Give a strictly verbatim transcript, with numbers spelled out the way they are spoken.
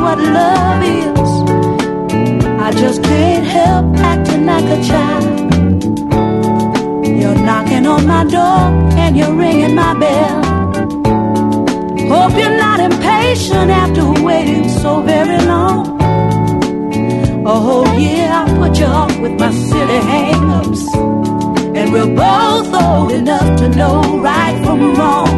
what love is. I just can't help acting like a child. You're knocking on my door and you're ringing my bell. Hope you're not impatient after waiting so very long. A whole year I put you off with my silly hang-ups, and we're both old enough to know right from wrong.